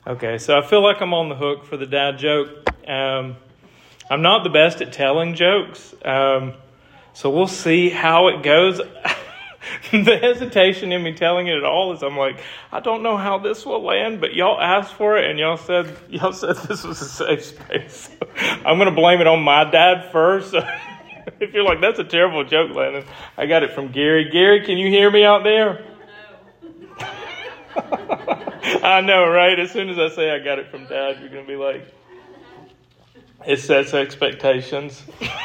Okay, so I feel like I'm on the hook for the dad joke. I'm not the best at telling jokes, so we'll see how it goes. The hesitation in me telling it at all is I'm like, I don't know how this will land, but y'all asked for it and y'all said this was a safe space. So I'm going to blame it on my dad first. So if you're like, that's a terrible joke, Landon, I got it from Gary. Gary, can you hear me out there? I know, right? As soon as I say I got it from Dad, you're going to be like, it sets expectations.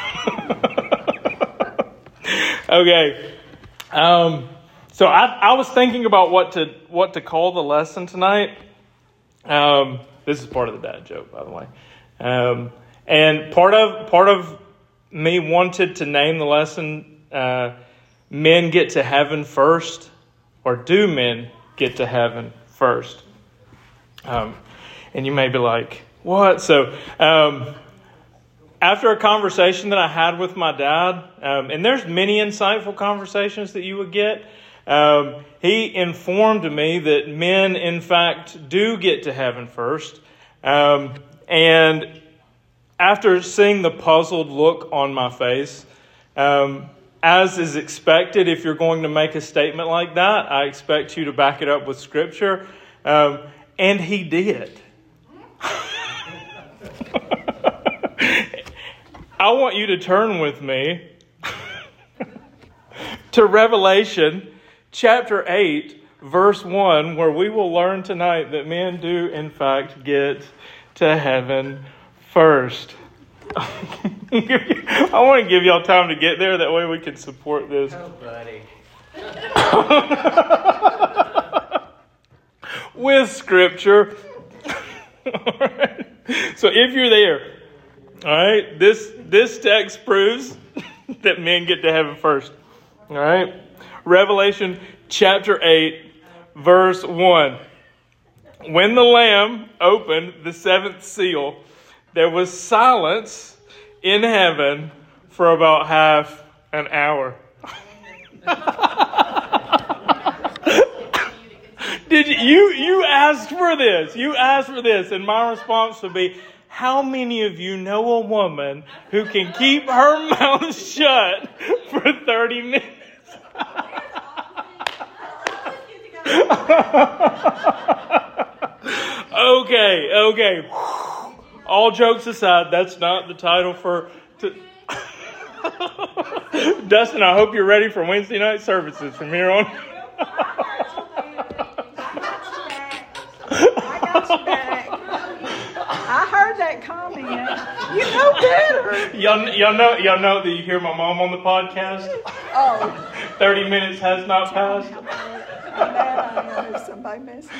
Okay. So I was thinking about what to call the lesson tonight. This is part of the dad joke, by the way. And part of me wanted to name the lesson, Men Get to Heaven First, or Do Men Get to Heaven First? And you may be like, what? So after a conversation that I had with my dad, and there's many insightful conversations that you would get, he informed me that men, in fact, do get to heaven first. And after seeing the puzzled look on my face, as is expected, if you're going to make a statement like that, I expect you to back it up with Scripture. And he did. I want you to turn with me to Revelation chapter 8, verse 1, where we will learn tonight that men do, in fact, get to heaven first. I want to give y'all time to get there. That way we can support this. Oh, buddy. With Scripture. All right. So if you're there, all right, this text proves that men get to heaven first. All right. Revelation chapter 8, verse 1. When the Lamb opened the seventh seal, there was silence in heaven for about half an hour. Did you asked for this? You asked for this, and my response would be, how many of you know a woman who can keep her mouth shut for 30 minutes? Okay. All jokes aside, that's not the title for... Dustin, I hope you're ready for Wednesday night services from here on. I got you back. I heard that comment. You know better. Y'all know that you hear my mom on the podcast? Oh. 30 minutes has not passed. I know somebody messing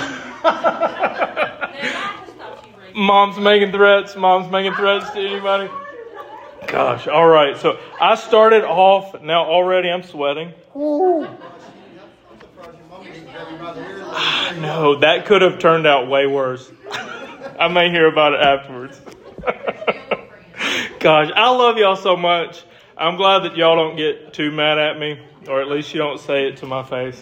with me. Mom's making threats to anybody. Gosh, all right. So I started off, now already I'm sweating. Ooh. No, that could have turned out way worse. I may hear about it afterwards. Gosh, I love y'all so much. I'm glad that y'all don't get too mad at me, or at least you don't say it to my face.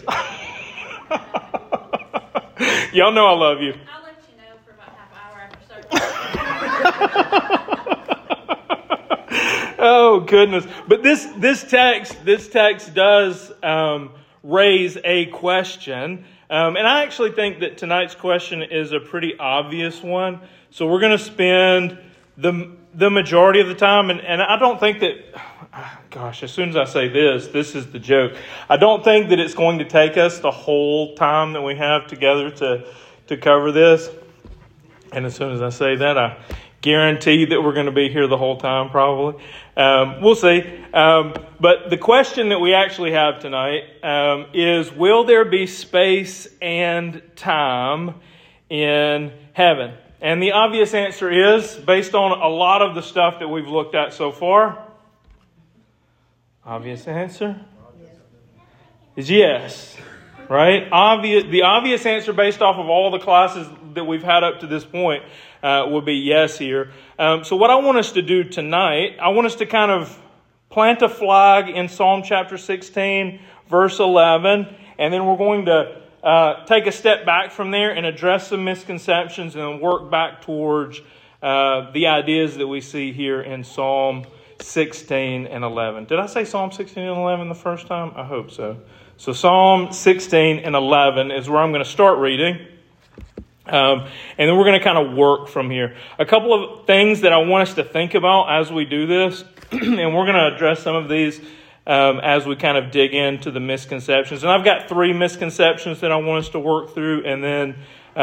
Y'all know I love you. I'll let you know for about half an hour after service. Oh goodness! But this text does raise a question, and I actually think that tonight's question is a pretty obvious one. So we're going to spend the majority of the time, and I don't think that. Gosh, as soon as I say this is the joke. I don't think that it's going to take us the whole time that we have together to cover this. And as soon as I say that, I guarantee that we're going to be here the whole time, probably. We'll see. But the question that we actually have tonight is, will there be space and time in heaven? And the obvious answer is, based on a lot of the stuff that we've looked at so far, obvious answer is yes, right? The obvious answer based off of all the classes that we've had up to this point would be yes here. So what I want us to do tonight, I want us to kind of plant a flag in Psalm chapter 16, verse 11, and then we're going to take a step back from there and address some misconceptions and then work back towards the ideas that we see here in Psalm 16 and 11. Did I say Psalm 16 and 11 the first time? I hope so. So Psalm 16 and 11 is where I'm going to start reading. And then we're going to kind of work from here. A couple of things that I want us to think about as we do this, and we're going to address some of these as we kind of dig into the misconceptions. And I've got 3 misconceptions that I want us to work through, and then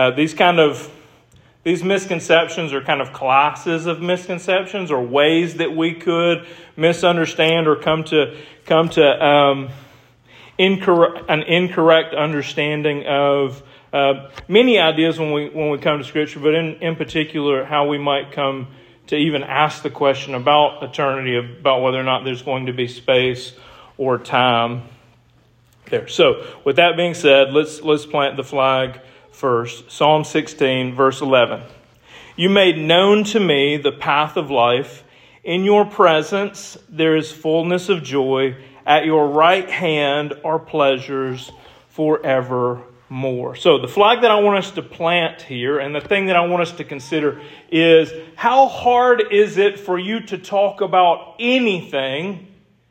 these misconceptions are kind of classes of misconceptions or ways that we could misunderstand or come to an incorrect understanding of many ideas when we come to Scripture, but in particular how we might come to even ask the question about eternity, about whether or not there's going to be space or time there. So with that being said, let's plant the flag first. Psalm 16, verse 11. You made known to me the path of life. In your presence there is fullness of joy. At your right hand are pleasures forevermore. So the flag that I want us to plant here, and the thing that I want us to consider, is how hard is it for you to talk about anything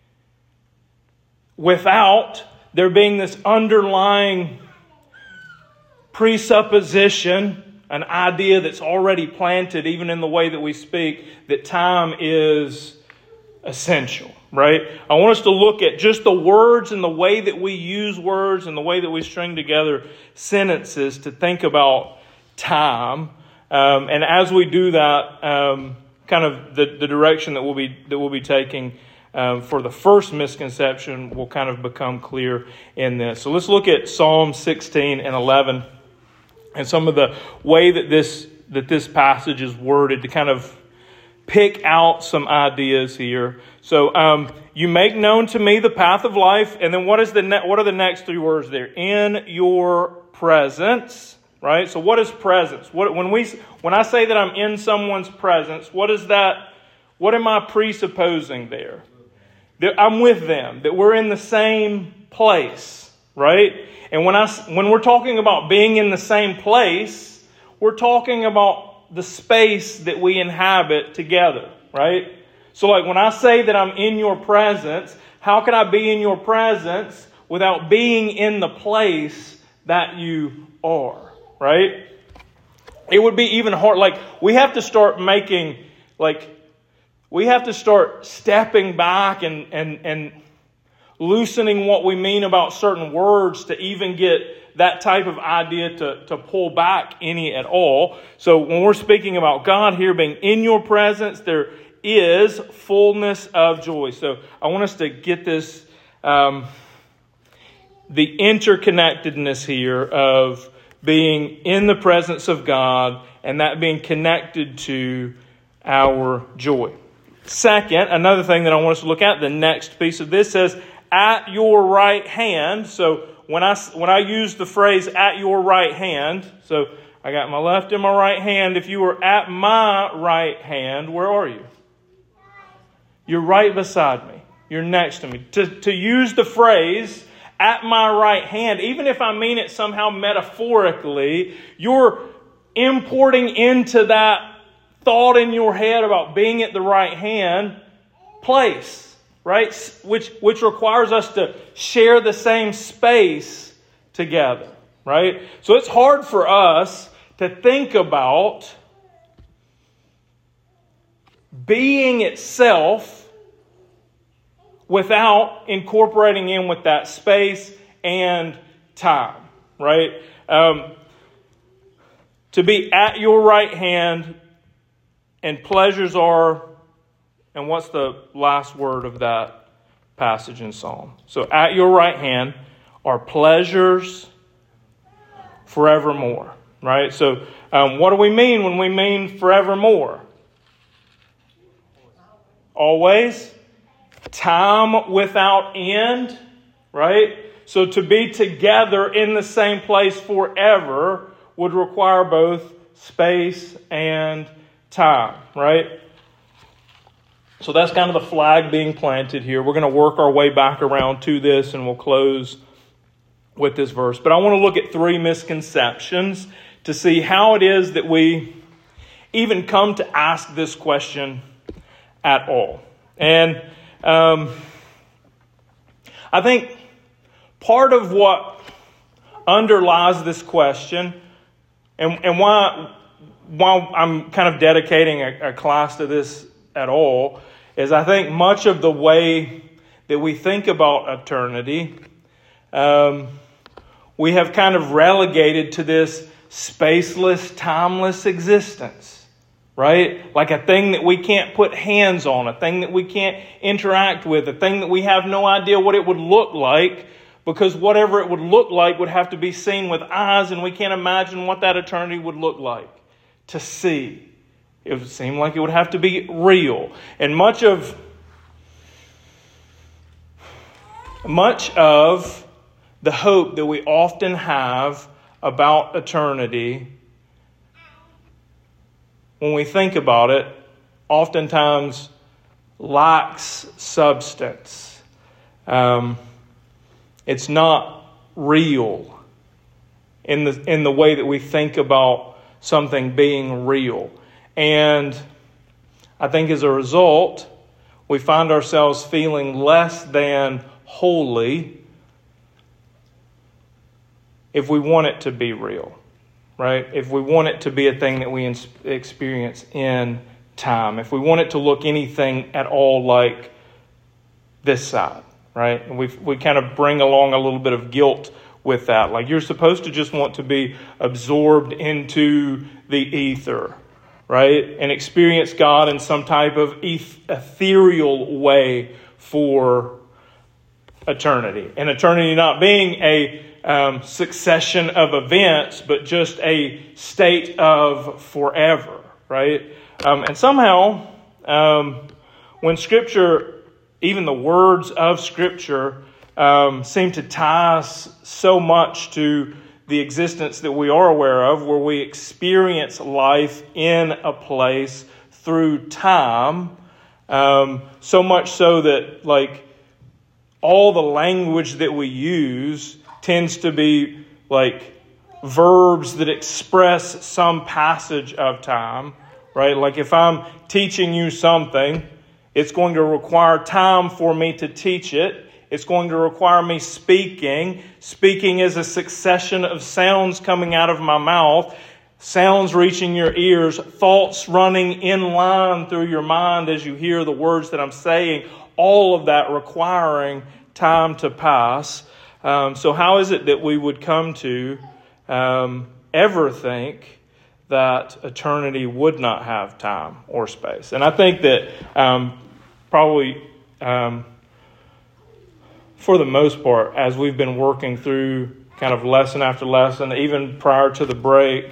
without there being this underlying presupposition, an idea that's already planted, even in the way that we speak, that time is essential, right? I want us to look at just the words and the way that we use words and the way that we string together sentences to think about time. And as we do that, kind of the direction that we'll be taking for the first misconception will kind of become clear in this. So let's look at Psalm 16 and 11. And some of the way that this passage is worded to kind of pick out some ideas here. So you make known to me the path of life, and then what are the next 3 words there? In your presence, right? So what is presence? When I say that I'm in someone's presence, what is that? What am I presupposing there? That I'm with them, that we're in the same place, right? And when we're talking about being in the same place, we're talking about the space that we inhabit together, right? So like when I say that I'm in your presence, how can I be in your presence without being in the place that you are, right? It would be even hard. Like we have to start stepping back and loosening what we mean about certain words to even get that type of idea to pull back any at all. So when we're speaking about God here being in your presence, there is fullness of joy. So I want us to get this, the interconnectedness here of being in the presence of God and that being connected to our joy. Second, another thing that I want us to look at, the next piece of this says, at your right hand. So when I use the phrase at your right hand, so I got my left and my right hand. If you were at my right hand, where are you? You're right beside me. You're next to me. To use the phrase at my right hand, even if I mean it somehow metaphorically, you're importing into that thought in your head about being at the right hand place. Right? Which requires us to share the same space together. Right? So it's hard for us to think about being itself without incorporating in with that space and time. Right? To be at your right hand and pleasures are. And what's the last word of that passage in Psalm? So at your right hand are pleasures forevermore. Right? So what do we mean when we mean forevermore? Always. Time without end. Right? So to be together in the same place forever would require both space and time. Right? So that's kind of the flag being planted here. We're going to work our way back around to this, and we'll close with this verse. But I want to look at 3 misconceptions to see how it is that we even come to ask this question at all. And I think part of what underlies this question, and why I'm kind of dedicating a class to this at all, is I think much of the way that we think about eternity, we have kind of relegated to this spaceless, timeless existence, right? Like a thing that we can't put hands on, a thing that we can't interact with, a thing that we have no idea what it would look like, because whatever it would look like would have to be seen with eyes, and we can't imagine what that eternity would look like to see. It would seem like it would have to be real. And much of the hope that we often have about eternity, when we think about it, oftentimes lacks substance. It's not real in the way that we think about something being real. And I think as a result, we find ourselves feeling less than holy if we want it to be real, right? If we want it to be a thing that we experience in time. If we want it to look anything at all like this side, right? And we kind of bring along a little bit of guilt with that. Like, you're supposed to just want to be absorbed into the ether, right? And experience God in some type of ethereal way for eternity. And eternity not being a succession of events, but just a state of forever, right? And somehow, when Scripture, even the words of Scripture, seem to tie us so much to the existence that we are aware of, where we experience life in a place through time, so much so that, like, all the language that we use tends to be like verbs that express some passage of time, right? Like, if I'm teaching you something, it's going to require time for me to teach it. It's going to require me speaking. Speaking is a succession of sounds coming out of my mouth, sounds reaching your ears, thoughts running in line through your mind as you hear the words that I'm saying, all of that requiring time to pass. So how is it that we would come to ever think that eternity would not have time or space? And I think that probably for the most part, as we've been working through kind of lesson after lesson, even prior to the break,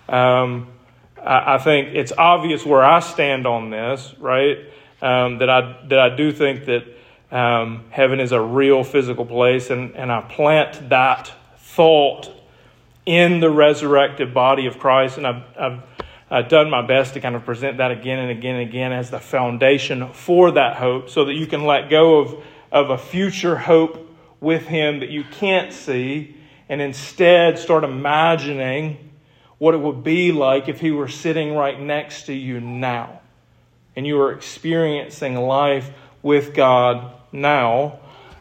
I think it's obvious where I stand on this, right? That I do think that heaven is a real physical place, and I plant that thought in the resurrected body of Christ, and I've done my best to kind of present that again and again and again as the foundation for that hope, so that you can let go of a future hope with Him that you can't see, and instead start imagining what it would be like if He were sitting right next to you now, and you were experiencing life with God now.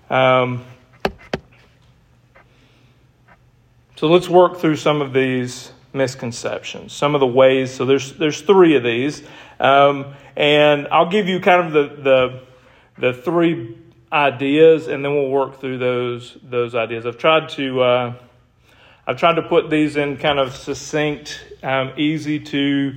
So let's work through some of these misconceptions, some of the ways. So there's 3 of these, and I'll give you kind of the 3 ideas, and then we'll work through those ideas. I've tried to put these in kind of succinct, easy to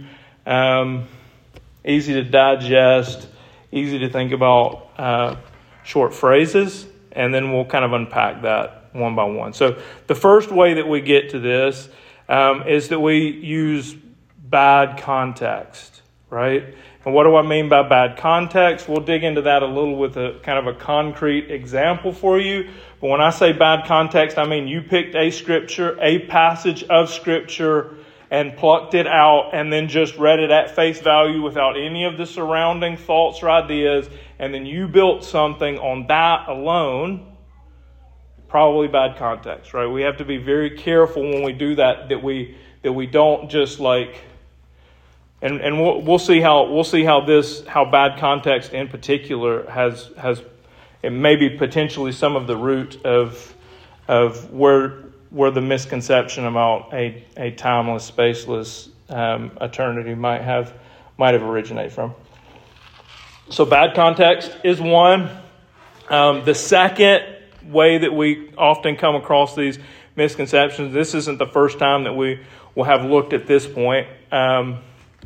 digest, easy to think about short phrases, and then we'll kind of unpack that one by one. So the first way that we get to this is that we use bad context, right? And what do I mean by bad context? We'll dig into that a little with a kind of a concrete example for you. But when I say bad context, I mean you picked a scripture, a passage of scripture, and plucked it out and then just read it at face value without any of the surrounding thoughts or ideas, and then you built something on that alone. Probably bad context, right? We have to be very careful when we do that we don't just like, and we'll see how bad context in particular has it may be potentially some of the root of where the misconception about a timeless, spaceless eternity might have originated from. So bad context is one. The second way that we often come across these misconceptions, this isn't the first time that we will have looked at this point. I'll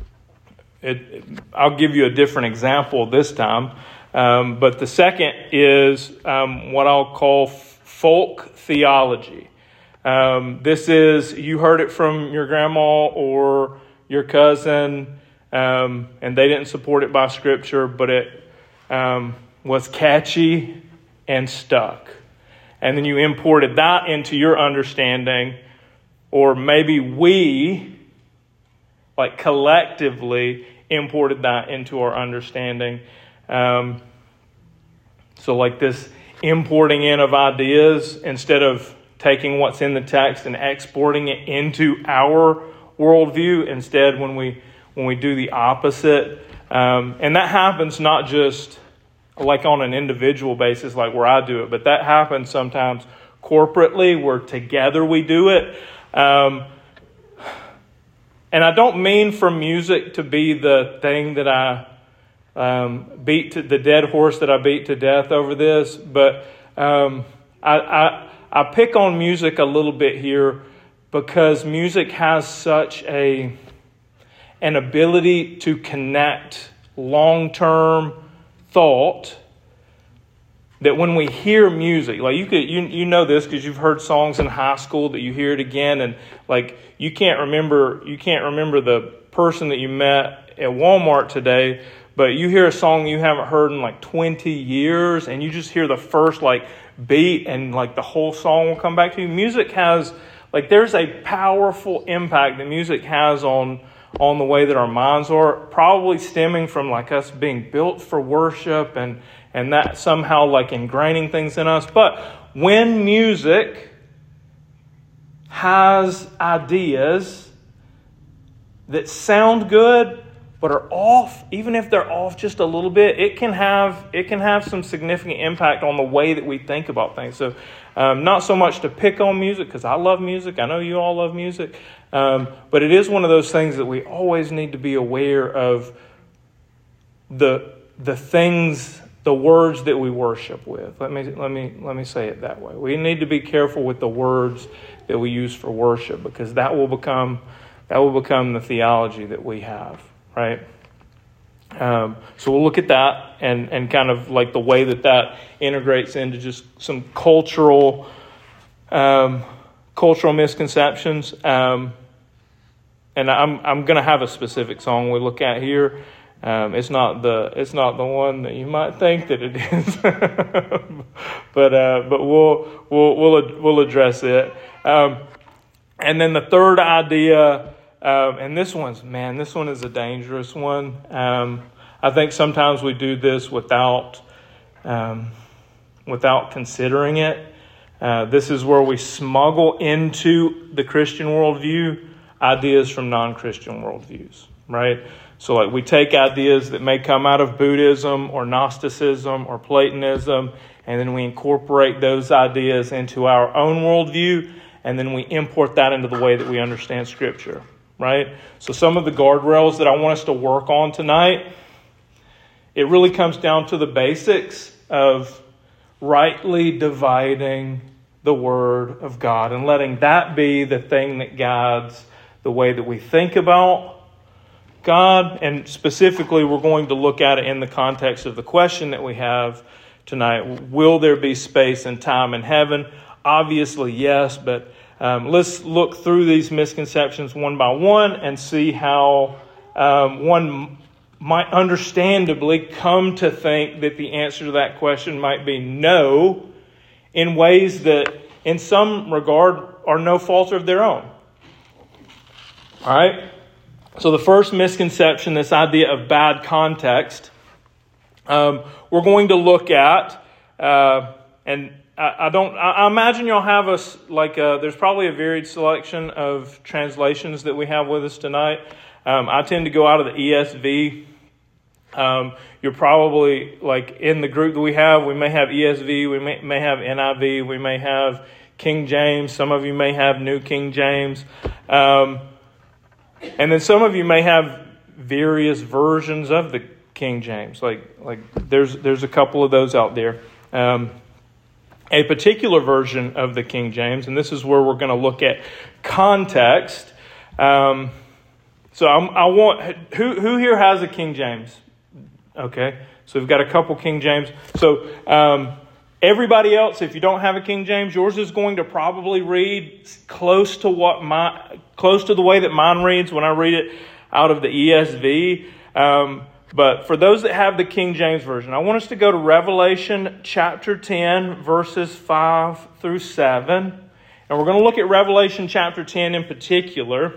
give you a different example this time. But the second is what I'll call folk theology. This is, you heard it from your grandma or your cousin, and they didn't support it by Scripture, but it was catchy and stuck. And then you imported that into your understanding, or maybe we, like collectively, imported that into our understanding. So like this importing in of ideas instead of taking what's in the text and exporting it into our worldview. Instead, when we do the opposite, and that happens not just like on an individual basis, like where I do it, but that happens sometimes corporately, where together we do it. And I don't mean for music to be the thing that I beat to the dead horse that I beat to death over this, but I pick on music a little bit here because music has such an ability to connect long-term thought that when we hear music, like you know this because you've heard songs in high school that you hear it again, and like you can't remember the person that you met at Walmart today, but you hear a song you haven't heard in like 20 years, and you just hear the first like beat, and like the whole song will come back to you. Music has, like, there's a powerful impact that music has on the way that our minds are, probably stemming from like us being built for worship and that somehow like ingraining things in us. But when music has ideas that sound good but are off, even if they're off just a little bit, it can have some significant impact on the way that we think about things. So not so much to pick on music, because I love music. I know you all love music. But it is one of those things that we always need to be aware of, the things, the words that we worship with. Let me say it that way. We need to be careful with the words that we use for worship, because that will become the theology that we have. Right? So we'll look at that and kind of like the way that integrates into just some cultural misconceptions. And I'm going to have a specific song we look at here. It's not the one that you might think that it is, but we'll address it. And then the third idea. And this one is a dangerous one. I think sometimes we do this without considering it. This is where we smuggle into the Christian worldview ideas from non-Christian worldviews, right? So like we take ideas that may come out of Buddhism or Gnosticism or Platonism, and then we incorporate those ideas into our own worldview, and then we import that into the way that we understand Scripture. Right? So some of the guardrails that I want us to work on tonight, it really comes down to the basics of rightly dividing the Word of God and letting that be the thing that guides the way that we think about God. And specifically, we're going to look at it in the context of the question that we have tonight. Will there be space and time in heaven? Obviously, yes, but let's look through these misconceptions one by one and see how one might understandably come to think that the answer to that question might be no, in ways that in some regard are no fault of their own. All right? So the first misconception, this idea of bad context, we're going to look at, and I imagine you'll have us there's probably a varied selection of translations that we have with us tonight. I tend to go out of the ESV. You're probably in the group that we may have ESV, we may have NIV, we may have King James. Some of you may have New King James. And then some of you may have various versions of the King James. There's a couple of those out there. A particular version of the King James, and this is where we're going to look at context. So I want who here has a King James? Okay, so we've got a couple King James. So everybody else, if you don't have a King James, yours is going to probably read close to the way that mine reads when I read it out of the ESV. But for those that have the King James Version, I want us to go to Revelation chapter 10, verses 5 through 7. And we're going to look at Revelation chapter 10 in particular.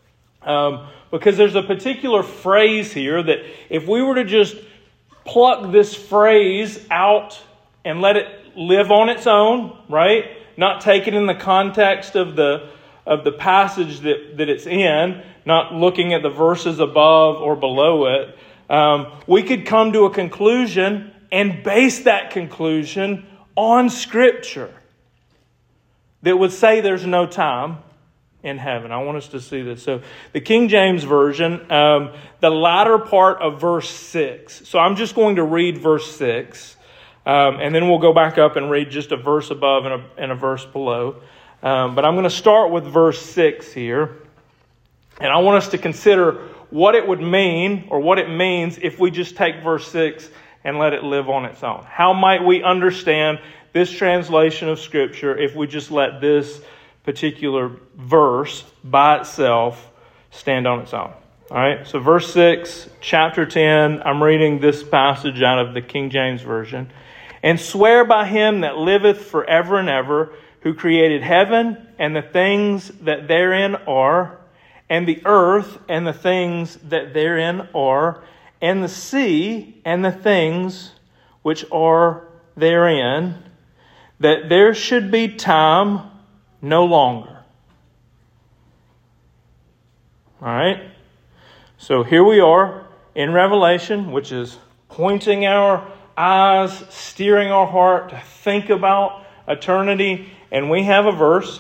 Because there's a particular phrase here that if we were to just pluck this phrase out and let it live on its own, right? Not take it in the context of the passage that it's in, not looking at the verses above or below it, we could come to a conclusion and base that conclusion on Scripture that would say there's no time in heaven. I want us to see this. So the King James Version, the latter part of verse 6. So I'm just going to read verse 6, and then we'll go back up and read just a verse above and a verse below. But I'm going to start with verse 6 here. And I want us to consider what it would mean, or what it means, if we just take verse 6 and let it live on its own. How might we understand this translation of Scripture if we just let this particular verse by itself stand on its own? All right, so verse 6, chapter 10, I'm reading this passage out of the King James Version. And swear by him that liveth forever and ever, who created heaven and the things that therein are, and the earth and the things that therein are, and the sea and the things which are therein, that there should be time no longer. All right? So here we are in Revelation, which is pointing our eyes, steering our heart to think about eternity. And we have a verse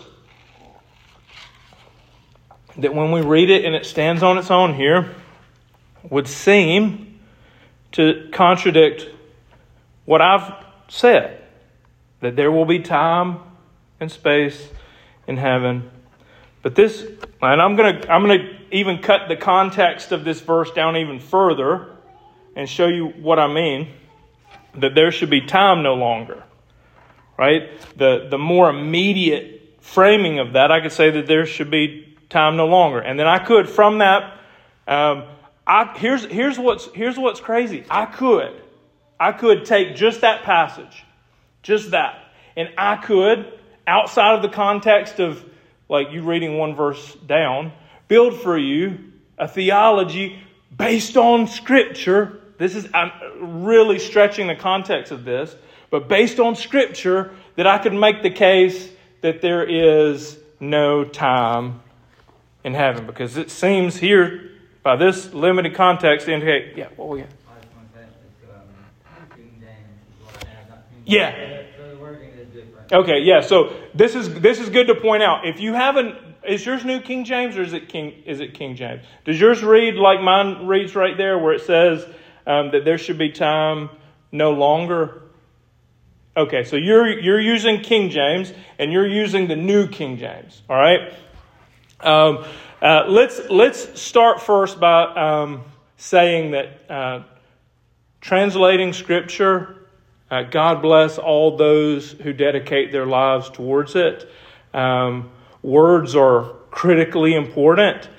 that when we read it and it stands on its own here, would seem to contradict what I've said, that there will be time and space in heaven. But this, and I'm gonna even cut the context of this verse down even further and show you what I mean, that there should be time no longer. Right? The more immediate framing of that, I could say that there should be time no longer. And then I could, from that, here's what's crazy. I could take just that passage, just that, and I could, outside of the context of you reading one verse down, build for you a theology based on Scripture. I'm really stretching the context of this, but based on Scripture, that I could make the case that there is no time in heaven. Because it seems here, by this limited context, to indicate, what we got? I just want to say King James is what I have, not King Yeah. James. So the wording is different. Okay, yeah. So this is good to point out. If you haven't, is yours New King James or is it King James? Does yours read like mine reads right there, where it says that there should be time no longer? Okay, so you're using King James and you're using the New King James. All right. Let's start first by saying that translating Scripture, God bless all those who dedicate their lives towards it. Words are critically important.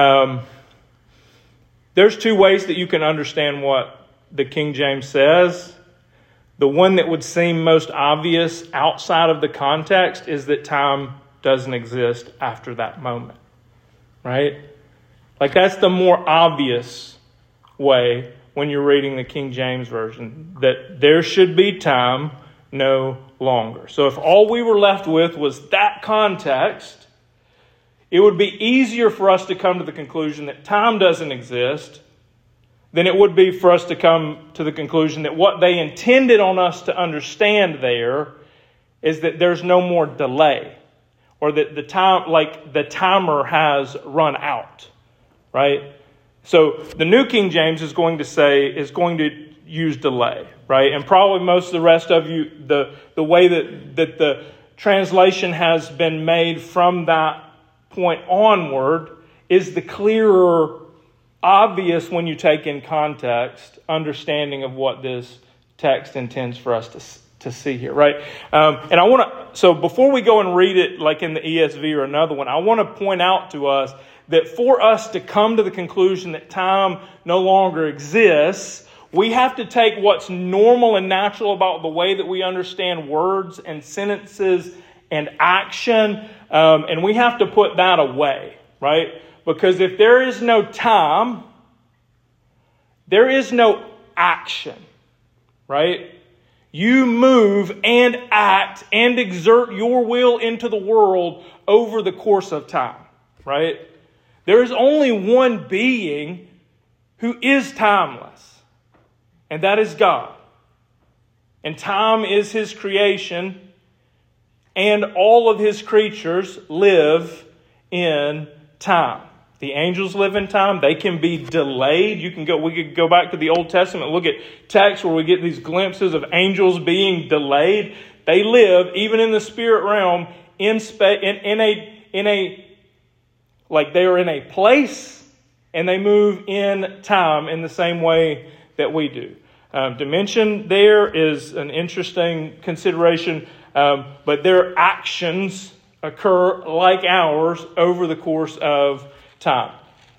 There's two ways that you can understand what the King James says. The one that would seem most obvious outside of the context is that time doesn't exist after that moment. Right? That's the more obvious way when you're reading the King James Version, that there should be time no longer. So if all we were left with was that context, it would be easier for us to come to the conclusion that time doesn't exist than it would be for us to come to the conclusion that what they intended on us to understand there is that there's no more delay, or that the timer has run out, right? So the New King James is going to use delay, right? And probably most of the rest of you, the way that the translation has been made from that point onward is the clearer, obvious when you take in context, understanding of what this text intends for us to see here, right? And so before we go and read it like in the ESV or another one, I want to point out to us that for us to come to the conclusion that time no longer exists, we have to take what's normal and natural about the way that we understand words and sentences and action, and we have to put that away, right? Because if there is no time, there is no action, right? You move and act and exert your will into the world over the course of time, right? There is only one being who is timeless, and that is God. And time is His creation, and all of His creatures live in time. The angels live in time. They can be delayed. We could go back to the Old Testament, look at texts where we get these glimpses of angels being delayed. They live, even in the spirit realm, like they are in a place, and they move in time in the same way that we do. Dimension there is an interesting consideration, but their actions occur like ours over the course of time.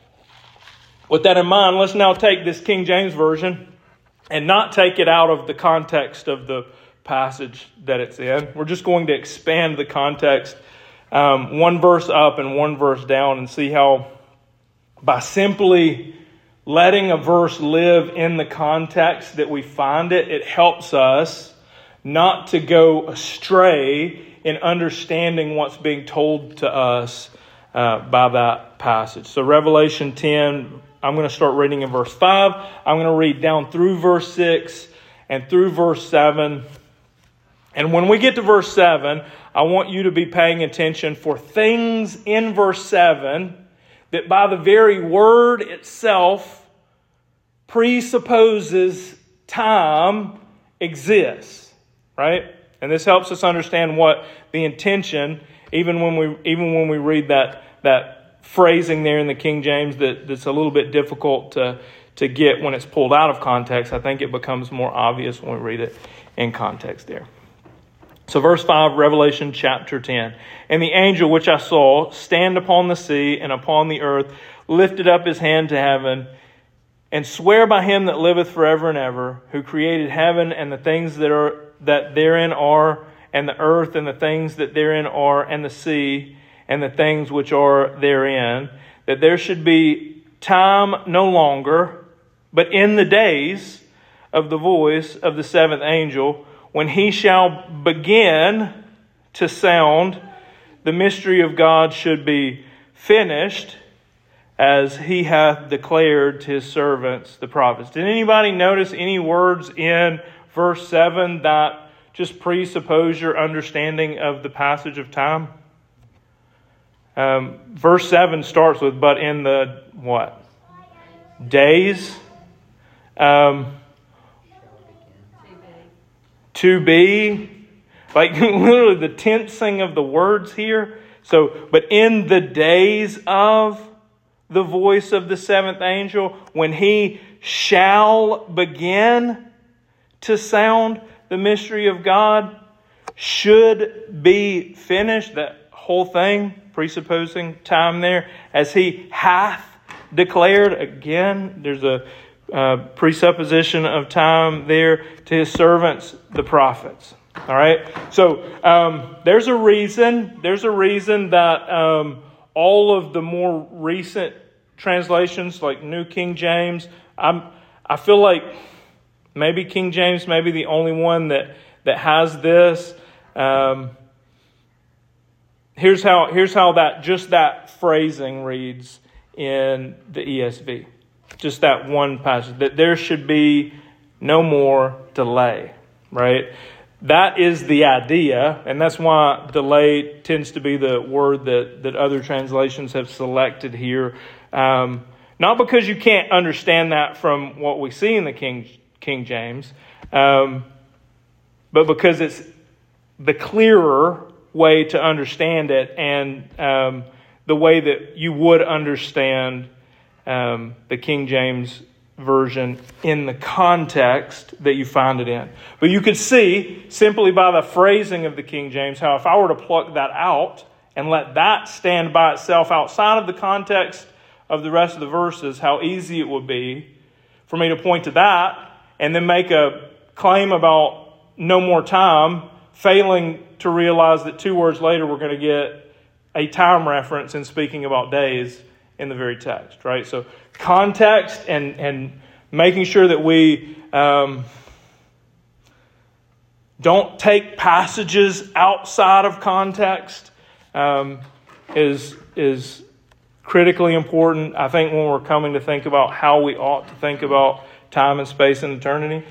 With that in mind, let's now take this King James Version and not take it out of the context of the passage that it's in. We're just going to expand the context one verse up and one verse down, and see how by simply letting a verse live in the context that we find it, it helps us not to go astray in understanding what's being told to us by that passage. So Revelation 10, I'm going to start reading in verse 5. I'm going to read down through verse 6 and through verse 7. And when we get to verse 7, I want you to be paying attention for things in verse 7 that by the very word itself presupposes time exists, right? And this helps us understand what the intention, even when we read that phrasing there in the King James that's a little bit difficult to get when it's pulled out of context. I think it becomes more obvious when we read it in context there. So verse 5, Revelation chapter 10. And the angel which I saw stand upon the sea and upon the earth lifted up his hand to heaven and swear by him that liveth forever and ever, who created heaven and the things that therein are, and the earth and the things that therein are, and the sea and the things which are therein, that there should be time no longer, but in the days of the voice of the seventh angel, when he shall begin to sound, the mystery of God should be finished, as he hath declared to his servants, the prophets. Did anybody notice any words in verse 7 that just presuppose your understanding of the passage of time? Verse 7 starts with, but in the what? Days. To be. Like literally the tensing of the words here. So, but in the days of the voice of the seventh angel, when he shall begin to sound, the mystery of God should be finished. That whole thing, presupposing time there, as he hath declared. Again, there's a presupposition of time there to his servants, the prophets. All right. So there's a reason that all of the more recent translations, like New King James, I feel like maybe King James may be the only one that has this. Here's how that phrasing reads in the ESV. Just that one passage, that there should be no more delay, right? That is the idea, and that's why delay tends to be the word that other translations have selected here. Not because you can't understand that from what we see in the King James, but because it's the clearer way to understand it, and the way that you would understand the King James Version in the context that you find it in. But you could see, simply by the phrasing of the King James, how if I were to pluck that out and let that stand by itself outside of the context of the rest of the verses, how easy it would be for me to point to that and then make a claim about no more time, failing to realize that 2 words later we're going to get a time reference in speaking about days in the very text, right? So context and making sure that we don't take passages outside of context is critically important, I think, when we're coming to think about how we ought to think about time and space and eternity.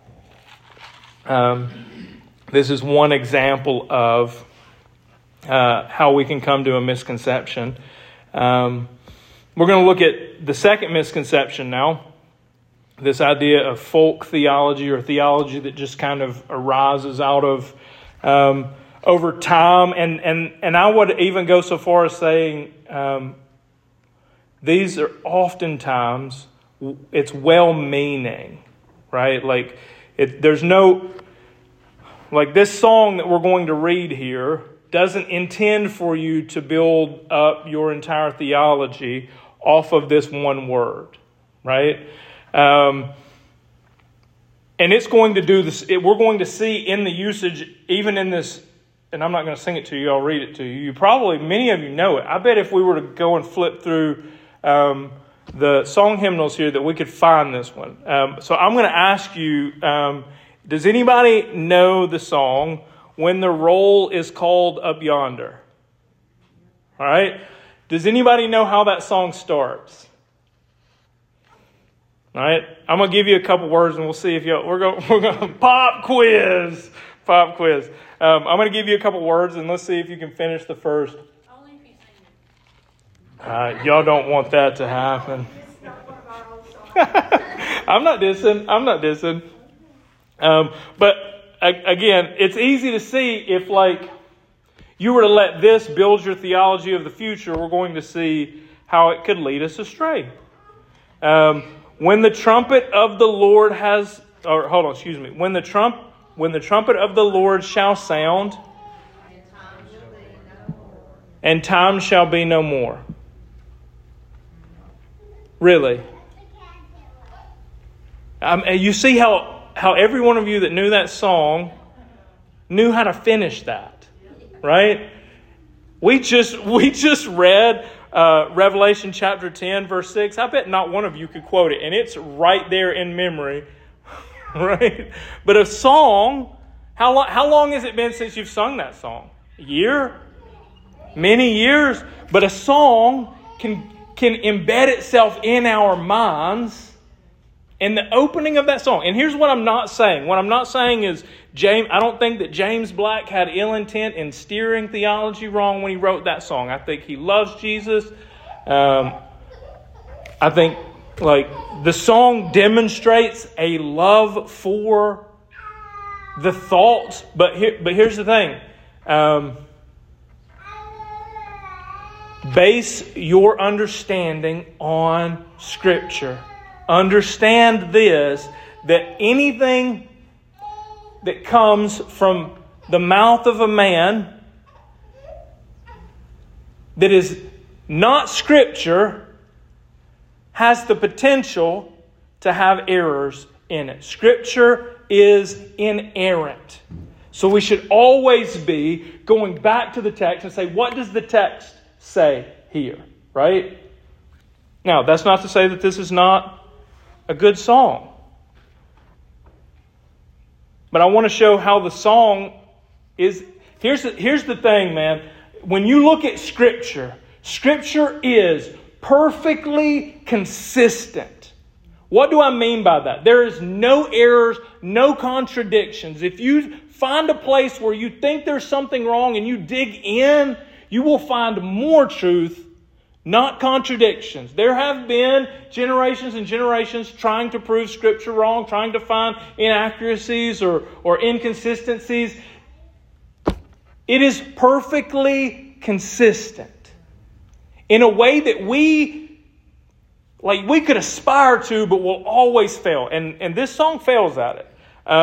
This is one example of how we can come to a misconception. We're going to look at the second misconception now. This idea of folk theology, or theology that just kind of arises out of over time. And I would even go so far as saying these are oftentimes, it's well-meaning, right? Like there's no, like this song that we're going to read here doesn't intend for you to build up your entire theology off of this one word, right? And it's going to do this. We're going to see in the usage, even in this, and I'm not going to sing it to you, I'll read it to you. You probably, many of you know it. I bet if we were to go and flip through the song hymnals here that we could find this one. So I'm going to ask you, does anybody know the song, When the Roll is Called Up Yonder? All right. Does anybody know how that song starts? All right. I'm going to give you a couple words and we'll see if we're going pop quiz. I'm going to give you a couple words and let's see if you can finish the first. Only if you sing it. Y'all don't want that to happen. I'm not dissing. But again, it's easy to see if, like, you were to let this build your theology of the future, we're going to see how it could lead us astray. When the trumpet of the Lord when the trumpet of the Lord shall sound, and time shall be no more. Really? You see how every one of you that knew that song knew how to finish that, right? We just read Revelation chapter 10, verse 6. I bet not one of you could quote it, and it's right there in memory, right? But a song, how long has it been since you've sung that song? A year? Many years? But a song can embed itself in our minds. And the opening of that song, and here's what I'm not saying. What I'm not saying is, I don't think that James Black had ill intent in steering theology wrong when he wrote that song. I think he loves Jesus. I think, like, the song demonstrates a love for the thoughts. But here's the thing. Base your understanding on Scripture. Understand this, that anything that comes from the mouth of a man that is not Scripture has the potential to have errors in it. Scripture is inerrant. So we should always be going back to the text and say, what does the text say here? Right? Now, that's not to say that this is not a good song. But I want to show how the song is. Here's the thing, man. When you look at Scripture, Scripture is perfectly consistent. What do I mean by that? There is no errors, no contradictions. If you find a place where you think there's something wrong and you dig in, you will find more truth, not contradictions. There have been generations and generations trying to prove Scripture wrong, trying to find inaccuracies or inconsistencies. It is perfectly consistent in a way that we could aspire to, but will always fail. And this song fails at it.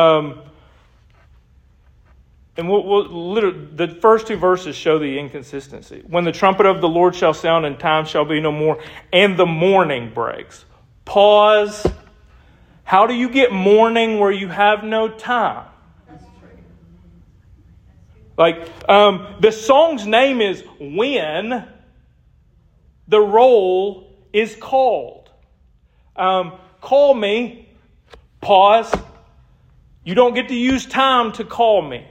And literally, the first two verses show the inconsistency. When the trumpet of the Lord shall sound and time shall be no more, and the morning breaks. Pause. How do you get morning where you have no time? The song's name is When the Roll is Called. Call me. Pause. You don't get to use time to call me.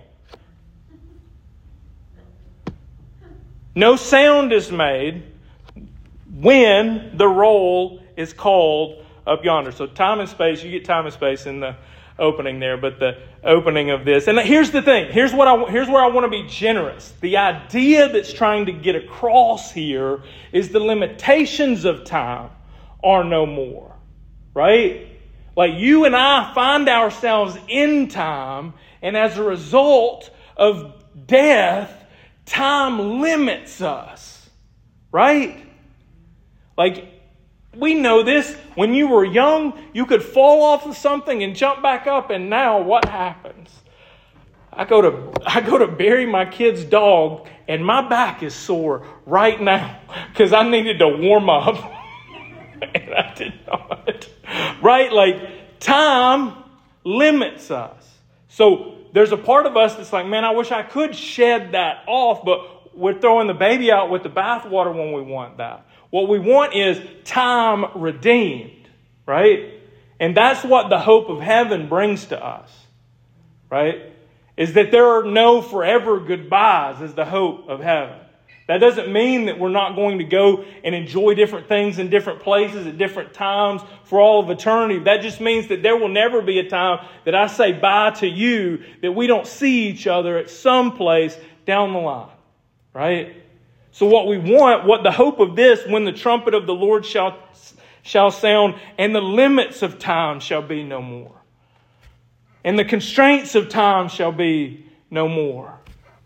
No sound is made when the roll is called up yonder. So time and space, you get time and space in the opening there, but the opening of this. And here's the thing. Here's where I want to be generous. The idea that's trying to get across here is the limitations of time are no more. Right? Like you and I find ourselves in time, and as a result of death, time limits us, right? Like, we know this. When you were young, you could fall off of something and jump back up, and now what happens? I go to bury my kid's dog, and my back is sore right now because I needed to warm up, and I did not. Right? Like, time limits us. So there's a part of us that's like, man, I wish I could shed that off, but we're throwing the baby out with the bathwater when we want that. What we want is time redeemed, right? And that's what the hope of heaven brings to us, right? Is that there are no forever goodbyes is the hope of heaven. That doesn't mean that we're not going to go and enjoy different things in different places at different times for all of eternity. That just means that there will never be a time that I say bye to you, that we don't see each other at some place down the line, right? So what we want, what the hope of this, when the trumpet of the Lord shall sound, and the limits of time shall be no more, and the constraints of time shall be no more.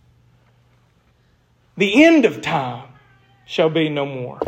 The end of time shall be no more.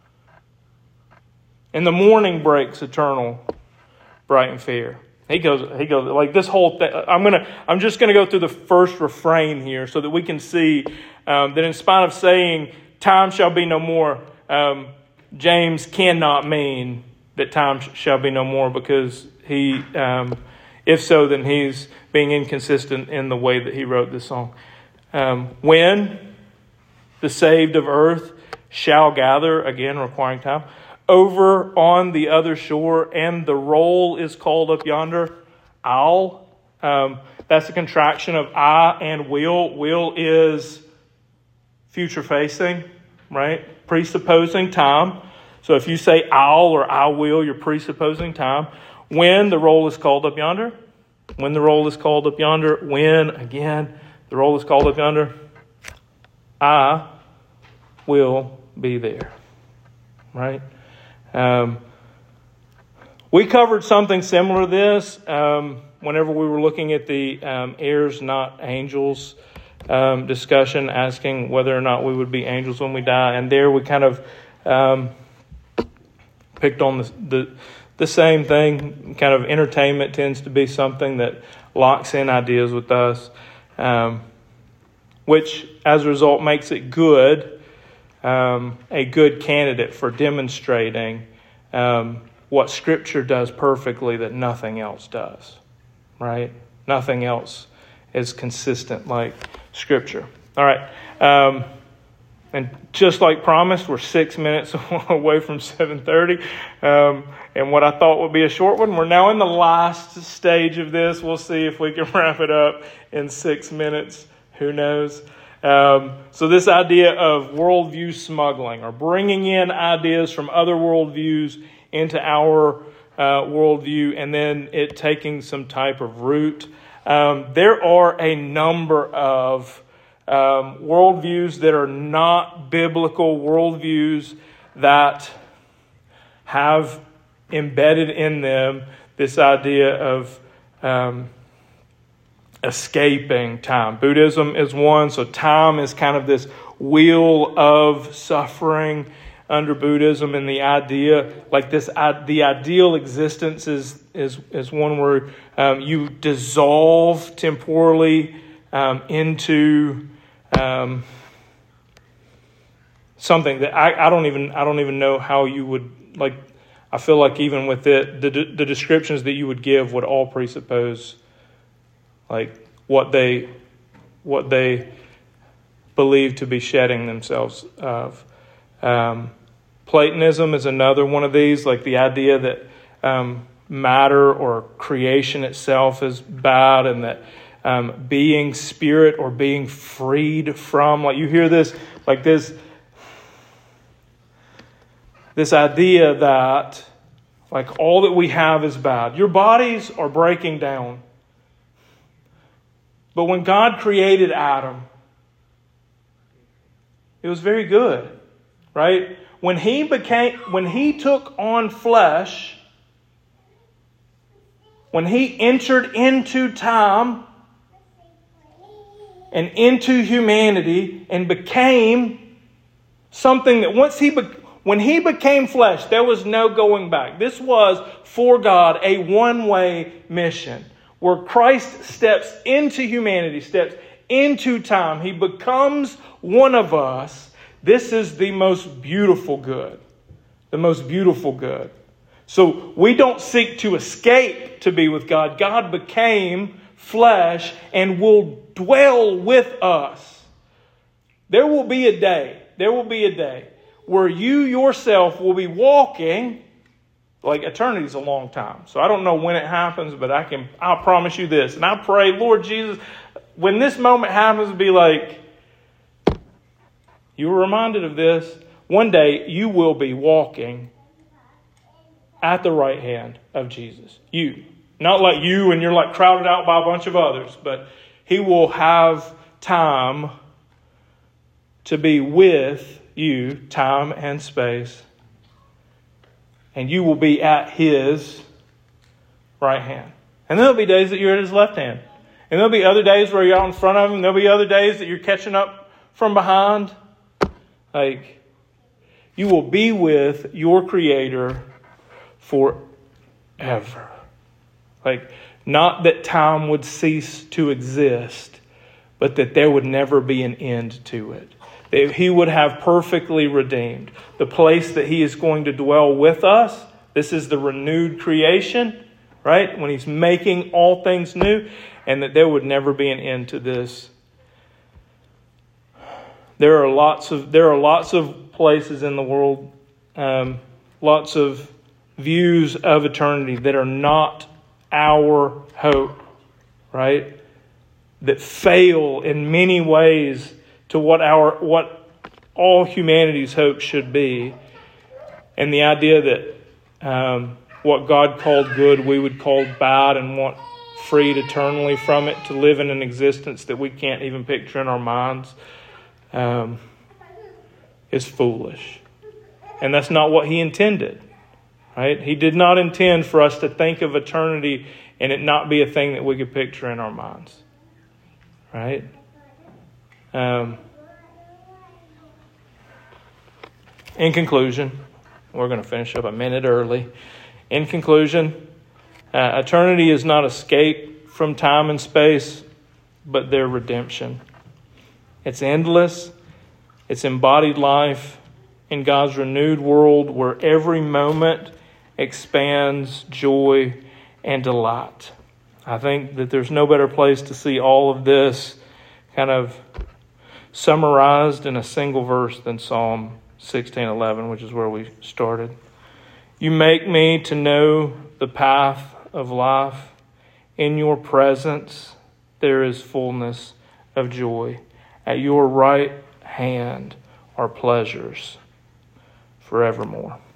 And the morning breaks eternal, bright and fair. He goes like this whole thing. I'm just gonna go through the first refrain here so that we can see that in spite of saying time shall be no more, James cannot mean that time shall be no more, because he, if so, then he's being inconsistent in the way that he wrote this song. When the saved of earth shall gather, again requiring time, over on the other shore, and the roll is called up yonder. I'll. That's a contraction of I and will. Will is future facing, right? Presupposing time. So if you say I'll or I will, you're presupposing time. When the roll is called up yonder. When the roll is called up yonder. When, again, the roll is called up yonder. I will be there, right? We covered something similar to this whenever we were looking at the heirs, not angels discussion, asking whether or not we would be angels when we die. And there we kind of picked on the same thing. Kind of entertainment tends to be something that locks in ideas with us, which as a result makes it good, a good candidate for demonstrating what Scripture does perfectly that nothing else does, right? Nothing else is consistent like Scripture. All right. And just like promised, we're 6 minutes away from 7:30. And what I thought would be a short one, we're now in the last stage of this. We'll see if we can wrap it up in 6 minutes. Who knows? So this idea of worldview smuggling, or bringing in ideas from other worldviews into our worldview, and then it taking some type of root. There are a number of worldviews that are not biblical worldviews that have embedded in them this idea of escaping time. Buddhism is one, so time is kind of this wheel of suffering under Buddhism, and the idea, like this, the ideal existence is one where you dissolve temporally into something that I don't even know how you would, like. I feel like even with it, the descriptions that you would give would all presuppose like what they believe to be shedding themselves of. Platonism is another one of these, like the idea that matter or creation itself is bad, and that being spirit or being freed from, like you hear this, like this idea that like all that we have is bad. Your bodies are breaking down. But when God created Adam, it was very good, right? When he took on flesh, when he entered into time and into humanity and became something that when he became flesh, there was no going back. This was, for God, a one-way mission where Christ steps into humanity, steps into time. He becomes one of us. This is the most beautiful good. The most beautiful good. So we don't seek to escape to be with God. God became flesh and will dwell with us. There will be a day where you yourself will be walking, like eternity is a long time. So I don't know when it happens, but I'll promise you this. And I pray, Lord Jesus, when this moment happens, be like, you were reminded of this. One day you will be walking at the right hand of Jesus. You. Not like you and you're like crowded out by a bunch of others, but he will have time to be with you, time and space, and you will be at his right hand. And there'll be days that you're at his left hand. And there'll be other days where you're out in front of him. There'll be other days that you're catching up from behind. Like, you will be with your Creator forever. Like, not that time would cease to exist, but that there would never be an end to it. That he would have perfectly redeemed the place that he is going to dwell with us. This is the renewed creation, right? When he's making all things new, and that there would never be an end to this. There are lots of places in the world, lots of views of eternity that are not our hope, right? That fail in many ways to what all humanity's hope should be. And the idea that what God called good, we would call bad, and want freed eternally from it to live in an existence that we can't even picture in our minds, is foolish. And that's not what he intended, right? He did not intend for us to think of eternity and it not be a thing that we could picture in our minds, right? In conclusion, we're going to finish up a minute early. In conclusion, eternity is not escape from time and space, but their redemption. It's endless. It's embodied life in God's renewed world where every moment expands joy and delight. I think that there's no better place to see all of this kind of summarized in a single verse than Psalm 16:11, which is where we started. You make me to know the path of life. In your presence there is fullness of joy. At your right hand are pleasures forevermore.